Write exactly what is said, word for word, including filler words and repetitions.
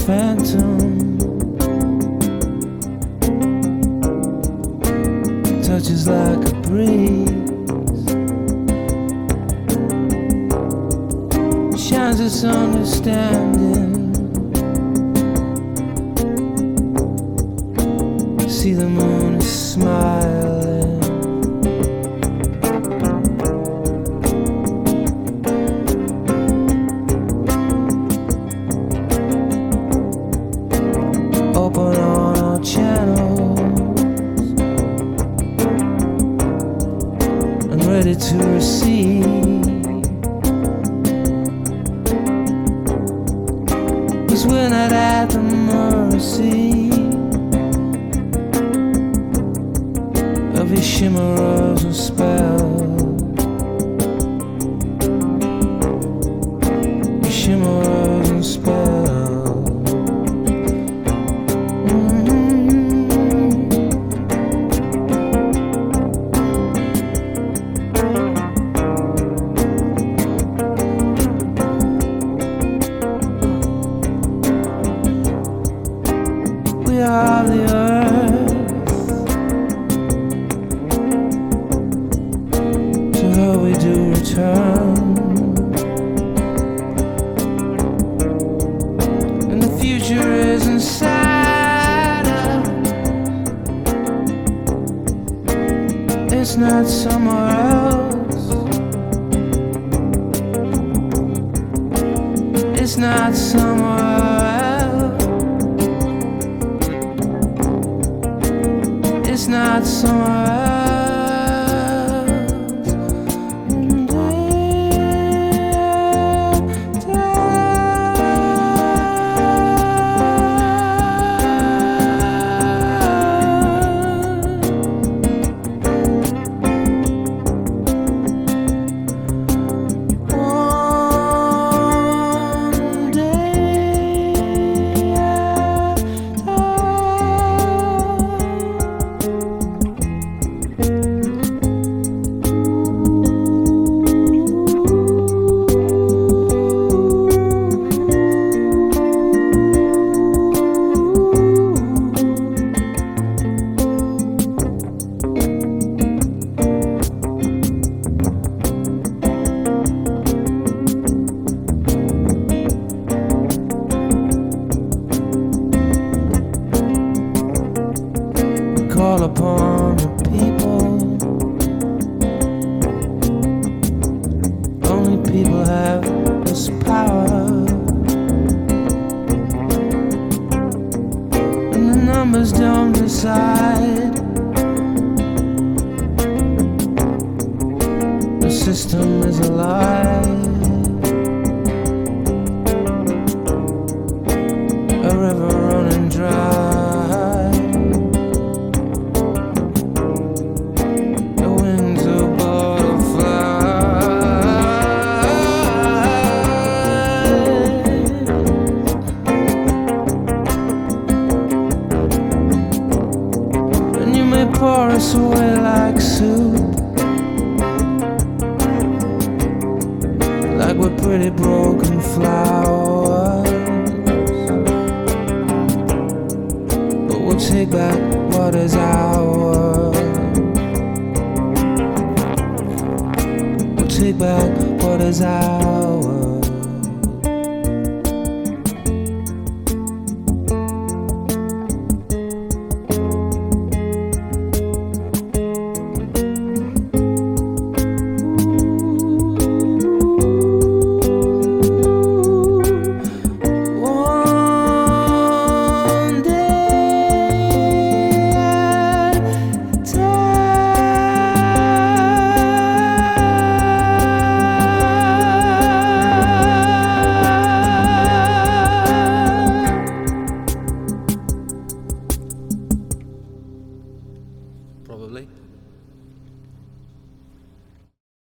phantom touches like a breeze, shines its understanding. See the moon is smiling. Open on our channels and ready to receive, 'cause we're not at the mercy of your chimeras and spells, your chimeras and spells. We are the earth, to her we do return, and the future is inside us. It's not somewhere else. It's not somewhere else. It's not somewhere else. Call upon the people. Only people have this power, and the numbers don't decide. The system is a lie, a river running dry. Pour us away like soup, like we're pretty broken flowers, but we'll take back what is ours. We'll take back what is ours.